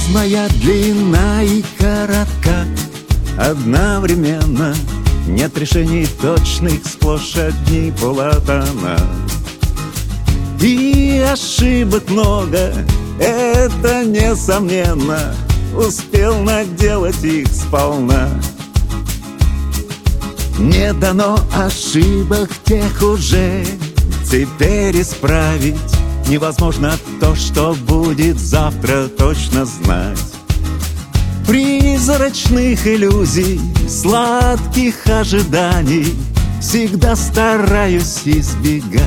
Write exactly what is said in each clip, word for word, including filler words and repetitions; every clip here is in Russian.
Жизнь моя длинна и коротка одновременно. Нет решений точных, сплошь одни полотна. И ошибок много, это несомненно. Успел наделать их сполна. Не дано ошибок тех уже теперь исправить. Невозможно то, что будет завтра, точно знать. Призрачных иллюзий, сладких ожиданий всегда стараюсь избегать.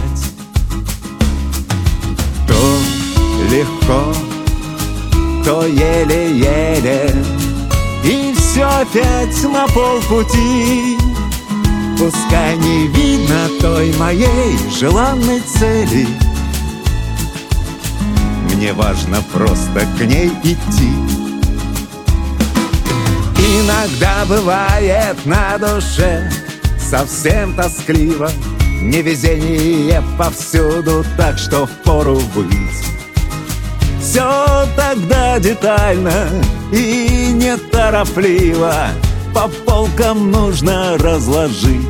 То легко, то еле-еле, и все опять на полпути. Пускай не видно той моей желанной цели, мне важно просто к ней идти. Иногда бывает на душе совсем тоскливо, невезение повсюду, так что впору быть. Все тогда детально и неторопливо по полкам нужно разложить.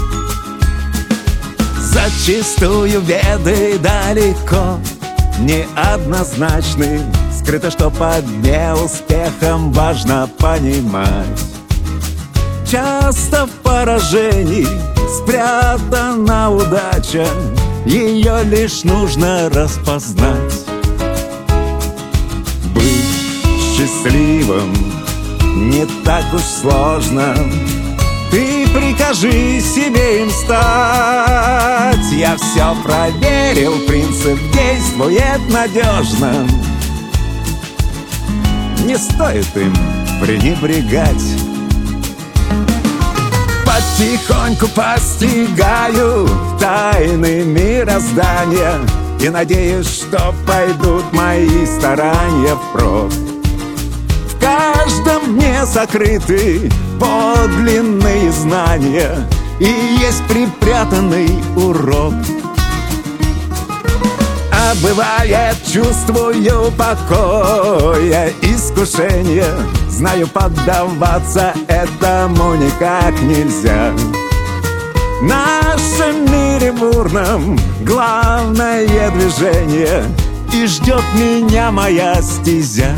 Зачастую беды далеко неоднозначны. Скрыто, что под неуспехом важно понимать. Часто в поражении спрятана удача, ее лишь нужно распознать. Быть счастливым не так уж сложно, ты прикажи себе им стать. Я все проверил, принцип действует надежно, не стоит им пренебрегать. Потихоньку постигаю тайны мироздания и надеюсь, что пойдут мои старания впрок. В каждом дне сокрыты подлинные знания и есть припрятанный урок. А бывает, чувствую покоя, искушение, знаю, поддаваться этому никак нельзя. В нашем мире бурном главное движение, и ждет меня моя стезя.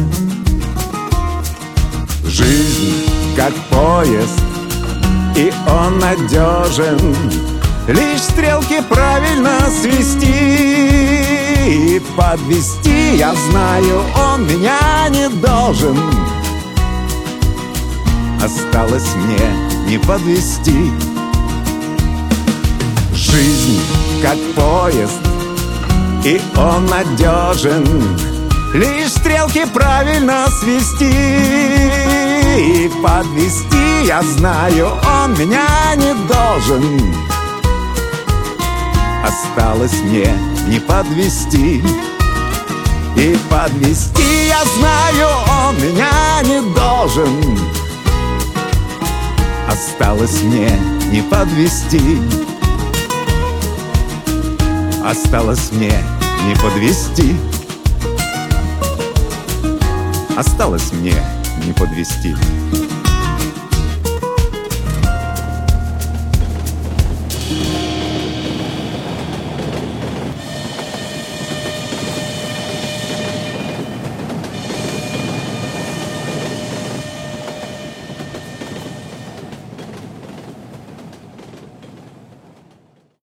Жизнь как поезд, и он надежен, лишь стрелки правильно свести и подвести. Я знаю, он меня не должен, осталось мне не подвести. Жизнь как поезд, и он надежен, лишь стрелки правильно свести и подвести. Я знаю, он меня не должен, осталось мне не подвести и подвести. Я знаю, он меня не должен, осталось мне не подвести. Осталось мне не подвести. Осталось мне не подвести.